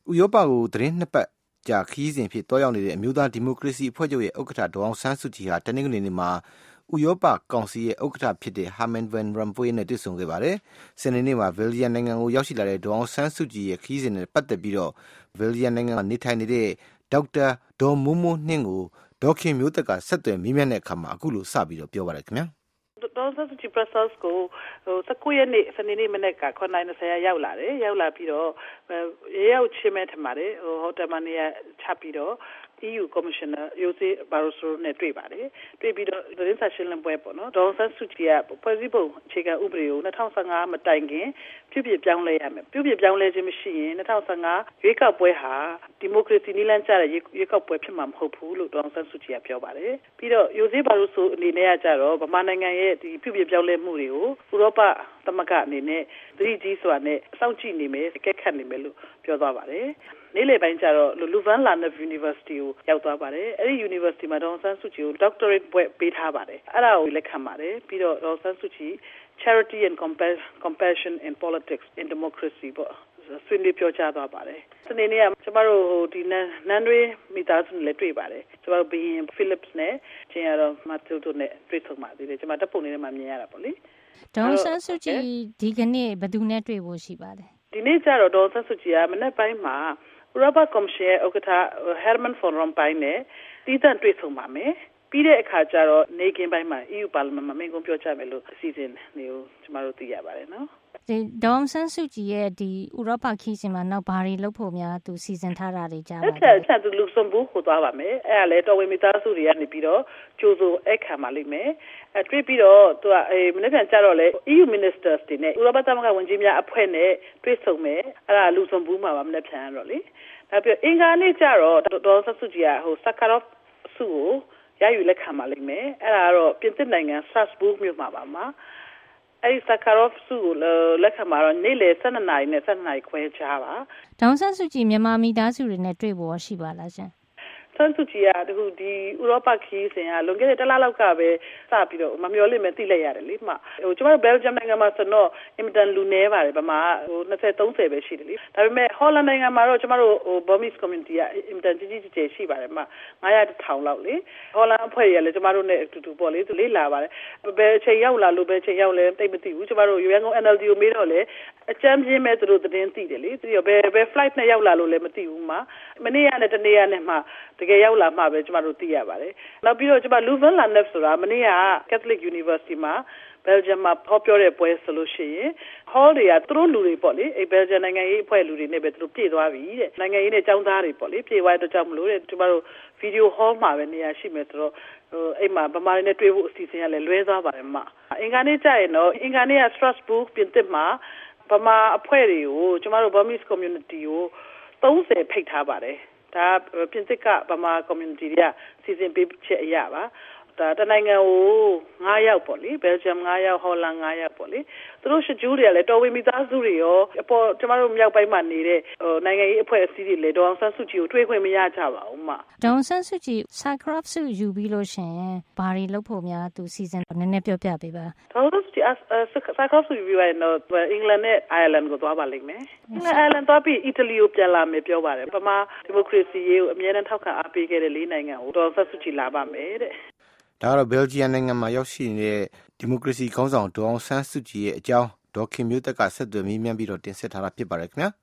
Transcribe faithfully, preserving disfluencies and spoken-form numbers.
ဥရောပကိုသတင်းနှစ်ပတ်ကြာခရီးစဉ်ဖြစ်တော်ရောက်နေတဲ့အမျိုးသားဒီမိုကရေစီအဖွဲ့ချုပ်ရဲ့ဥက္ကဋ္ဌဒေါ်အောင်ဆန်းစုကြည်ဟာတနင်္ဂနွေနေ့မှာဥရောပကောင်စီရဲ့ဥက္ကဋ္ဌဖြစ်တဲ့ Herman Van Rompuy နဲ့တွေ့ဆုံခဲ့ပါတယ်။စနေနေ့မှာဘယ်လ်ဂျီယံနိုင်ငံကိုရောက်ရှိလာတဲ့ဒေါ်အောင်ဆန်းစုကြည်ရဲ့ခရီးစဉ်နဲ့ပတ်သက်ပြီးတော့ဘယ်လ်ဂျီယံနိုင်ငံမှာနေထိုင်နေတဲ့ဒေါက်တာဒေါ်မိုးမိုးနှင်းကိုဒေါ်ခင်မျိုးသက်ကဆက်သွယ်မေးမြန်းတဲ့အခါမှာအခုလိုစပြီးတော့ပြောပါတယ်ခင်ဗျာ။ဒေါ်ဆန်းစုကြည် Brussels ကိုဟို၁၉ရက်နေ့စနေနေ့မနေ့ကခုနစ်နာရီ၂၀ရောက်လာတယ်ရောက်လာပြီးတော့ရေရောက်ချင်းမဲ့ထမှာတယ်ဟိုဟိုတယ်မနေရချပြီးတော့ E U Commissioner Jose Barroso နဲ့တွေ့ပါတယ်တွေ့ပြီးတော့သတင်းစာရှင်းလင်းပွဲပေါ့နော်ဒေါ်ဆန်းစုကြည်ကဖွဲ့စည်းပုံအခြေခံဥပဒေကို၂၀၁၅မတိုင်ခင်ပြုပြင်ပြောင်းလဲရမယ်ပြုပြင်ပြောင်းလဲခြင်းမရှိရင်၂၀၁၅ရွေးကောက်ပွဲဟာဒီမိုကရေစီနည်းလမ်းကျတဲ့ရွေးကောက်ပွဲဖြစ်မှာမဟုတ်ဘူးလို့ဒေါ်ဆန်းစုကြည်ကပြောပါတယ်ပြီးတော့ Jose Barroso အနေနဲ့ကကြတော့ဗမာနိုင်ငံရဲ့ဒီပြုပြင်ပြောင်းလဲမှုတွေကိုဥရောပသမဂ္ဂအနေနဲ့သတိကြီးစွာနဲ့စောင့်ကြည့်နေမယ်ကြက်ခတ်နေမယ်လို့ပြောသွားပါတယ်နေ့လယ်ပိုင်းကျတော့ Louvain-la-Neuve University ကိုရောက်သွားပါတယ်အဲ့ဒီ University မှာဒေါ်ဆန်းစုကြည်ကို Doctorate ဘွဲ့ပေးထားပါတယ်အဲ့ဒါကိုလက်ခံပါတယ်ပြီးတော့ဒေါ်ဆန်းစုကြည် Charity and Compassion in Politics in Democracy ပေါ့ဆွေးနွေးပြောကြားသွားပါတယ်စနေနေ့ကကျမတို့ဟိုဒီနန်းတွေမိသားစုနဲ့တွေ့ပါတယ်ကျမတို့ဘီရင် Philips နဲ့ကျင်ရတော့ Matildo နဲ့တွေ့ဆုံပါသေးတယ်ကျမတပ်ပုံလေးထဲမှာမြင်ရတာပေါ့လေဒေါ်ဆန်းစုကြည်ဒီကနေ့ဘယ်သူနဲ့တွေ့ဖို့ရှိပါလဲဒီနေ့ကျတော့ဒေါ်ဆန်းစုကြည်ကမနေ့ပိုင်းမှာဥရောပကော်မရှင်ရဲ့ဥက္ကဋ္ဌ Herman Van Rompuy နဲ့တီးသန့်တွေ့ဆုံပါမယ်ပြီးတဲ့အခါကျတော့နေကင်းပိုင်းမှာ E U ပါလီမန်မှာမိန့်ခွန်းပြောကြားမယ်လို့အစီအစဉ်တွေကိုကျမတို့သိရပါတယ်နော်ဒီဒေါ်ဆန်းစုကြည်ရဲ့ဒီဥရောပခီးစဉ်မှာနောက်ဘာတွေလုပ်ဖို့များသူစီစဉ်ထားတာတွေကြားပါတယ်အဲ့ဒါသူလူဆောင်ဘူးကိုသွားပါမယ်အဲ့ဒါလည်းတော်ဝင်မိသားစုတွေကနေပြီးတော့ကြိုးစိုးအခမ်းပါလိမ့်မယ်အဲတွေ့ပြီးတော့သူကအဲမနေ့ကကြတော့လေ E U Ministers တွေနဲ့ဥရောပသမဂ္ဂဝန်ကြီးများအဖွဲ့နဲ့တွေ့ဆုံမယ်အဲ့ဒါလူဆောင်ဘူးမှာပါမနေ့ဖြန်ရတော့လေနောက်ပြီးအင်္ဂါနေ့ကျတော့ဒေါ်ဆန်းစုကြည်ကဟို Sakharov ဆုကိုရယူလက်ခံပါလိမ့်မယ်အဲ့ဒါကတော့ပြင်သစ်နိုင်ငံ Strasbourg မြို့မှာပါမှာအဲ့ဒီ Sakharov ဆုကိုလက်ခံမှာတော့နေ့လယ်၁၂နာရီနဲ့၁၂နာရီခွဲကြားပါဒေါ်ဆန်းစုကြည်မြန်မာမိသားစုတွေနဲ့တွေ့ဖို့ရှိပါလားရှင်ဆန်းစုကြည်ကဒီဒီဥရောပခီးစဉ်ကလွန်ခဲ့တဲ့တစ်လလောက်ကပဲစပြီးတော့မမျှော်လင့်မဲ့သိလိုက်ရတယ်လေမှဟိုကျမတို့ဘယ်လ်ဂျီယံနိုင်ငံမှာဆိုတော့အင်မတန်လူနေပါတယ်ဗမာဟို၂၀ ၃၀ပဲရှိတယ်လေဒါပေမဲ့ဟောလန်နိုင်ငံမှာတော့ကျမတို့ဟို Burmese community ကအင်မတန်ကြီးကြီးကျယ်ရှိပါတယ်မှ၅၀၀ တစ်ထောင်လောက်လေဟောလန်အဖွဲ့ရလည်းကျမတို့နဲ့အတူတူပေါ့လေသူလေးလာပါတယ်ဘယ်အချိန်ရောက်လာလို့ဘယ်အချိန်ရောက်လဲသိမသိဘူးကျမတို့ရန်ကုန် N L D ကိုမေးတော့လေအကြမ်းပြင်းမဲ့သူတို့သတင်းသိတယ်လေသူရောဘယ်ဘယ် flight နဲ့ရောက်လာလို့လည်းမသိဘူးမှမနေ့ကနဲ့တနေ့ကနဲ့မှတကယ်ရောက်လာမှပဲကျမတို့သိရပါတယ်နောက်ပြီးတော့ကျမ Louvain-la-Neuve ဆိုတာမနေ့က Catholic University မှာဘယ်လ်ဂျီယံမှာဟောပြောတဲ့ပွဲဆိုလို့ရှိရင် hall တွေကသူတို့လူတွေပေါ့လေအဲဘယ်လ်ဂျီယံနိုင်ငံရေးအဖွဲ့လူတွေနဲ့ပဲသူတို့ပြည့်သွားပြီတဲ့နိုင်ငံရေးနဲ့ចောင်းသားတွေပေါ့လေပြည့်သွားတဲ့ကြောင့်မလို့တဲ့ကျမတို့ video hall မှာပဲနေရာရှိမယ်ဆိုတော့ဟိုအဲ့မှာဗမာတွေနဲ့တွေ့ဖို့အစီအစဉ်ကလည်းလွဲသွားပါတယ်မအင်္ဂါနေ့ကျရင်တော့အင်္ဂါနေ့က Strasbourg ပြင်သစ်မှာဗမာအဖွဲ့တွေကိုကျမတို့ Burmese community ကို၃၀ဖိတ်ထားပါတယ်ဒါပြင်သစ်ကဗမာ community တွေကစီစဉ်ပေးချက်အရာပါဒါတနိုင်ငံကို၅ယောက်ပေါ့လေဘယ်လ်ဂျီယံ၅ယောက်ဟောလန်၅ယောက်ပေါ့လေသူတို့ရှဂျူးတွေကလည်းတော်ဝင်မိသားစုတွေရောအပေါ်ကျမတို့မြောက်ပိုင်းမှာနေတဲ့ဟိုနိုင်ငံရေးအဖွဲ့အစည်းတွေလည်းဒေါ်အောင်ဆန်းစုကြည်ကိုတွေ့ခွင့်မရကြပါဘူးမှဒေါ်အောင်ဆန်းစုကြည် Sakharov ဆုယူပြီးလို့ရှင်ဘာတွေလုပ်ဖို့များသူစီစဉ်နည်းနည်းပြောပြပေးပါဒေါ်အောင်ဆန်းစုကြည် Sakharov ဆုယူပြီးရင်တော့အင်္ဂလန်နဲ့အိုင်ယာလန်ကိုသွားပါလိမ့်မယ်အင်္ဂလန်အိုင်ယာလန်သွားပြီးအီတလီကိုပြန်လာမယ်ပြောပါတယ်ဗမာဒီမိုကရေစီရေးကိုအမြဲတမ်းထောက်ခံအားပေးခဲ့တဲ့လေးနိုင်ငံကိုဒေါ်အောင်ဆန်းစုကြည်လာပါမယ်တဲ့ဒါကတော့ဘယ်လ်ဂျီယံနိုင်ငံမှာရောက်ရှိနေတဲ့ဒီမိုကရေစီခေါင်းဆောင်ဒေါ်အောင်ဆန်းစုကြည်ရဲ့အကြောင်းဒေါ်ခင်မျိုးသက်ကဆက်သွယ်မေးမြန်းပြီးတော့တင်ဆက်ထားတာဖြစ်ပါတယ်ခင်ဗျာ